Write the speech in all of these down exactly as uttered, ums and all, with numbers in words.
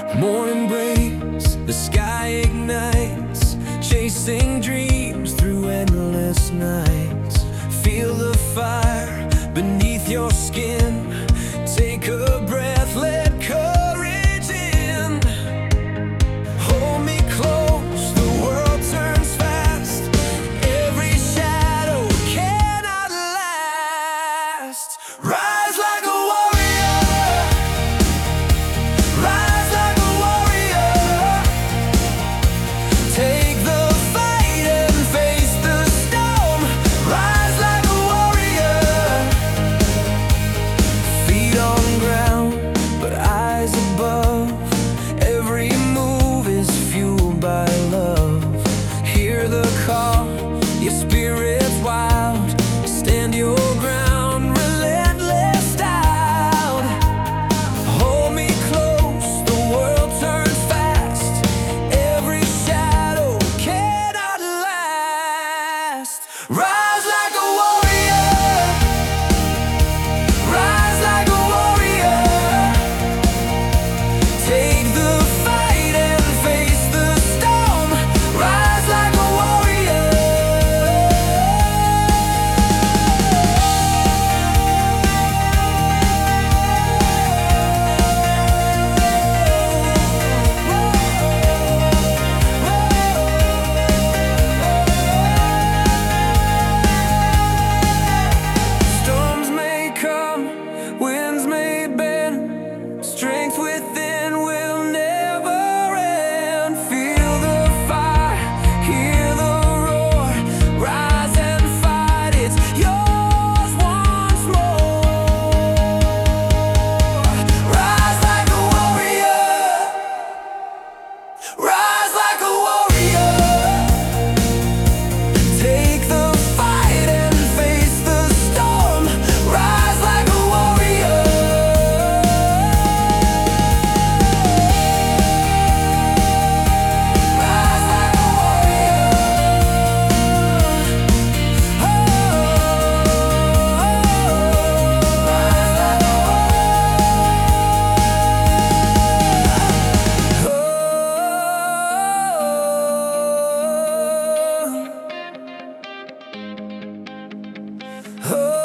Morning breaks, the sky ignites, chasing dreams through endless nights. Feel the fire beneath your skin. Take a breath, let courage in. Hold me close, the world turns fast. Every shadow cannot last. Rise like a warrior, rise like a warrior. Take the fight and face the storm. Rise like a warrior. Feet on ground, but eyes above. Every move is fueled by love. Hear the call, your spirit's wild. Stand your ground, relentless stout. Hold me close, the world turns fast. Every shadow cannot last. Rise like a warrior, rise like a warrior. Take the fight and face the storm. Rise like a warrior. Storms may come, winds may bend, strength within will never end. Feel the fire, hear the roar. Rise and fight, it's yours once more. Rise like a warrior, rise like a warrior. Take the fight and face the storm. Rise like a warrior. Rise like a warrior. Oh, rise like a warrior. Oh,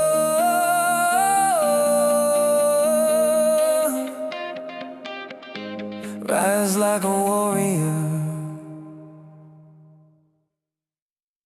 rise like a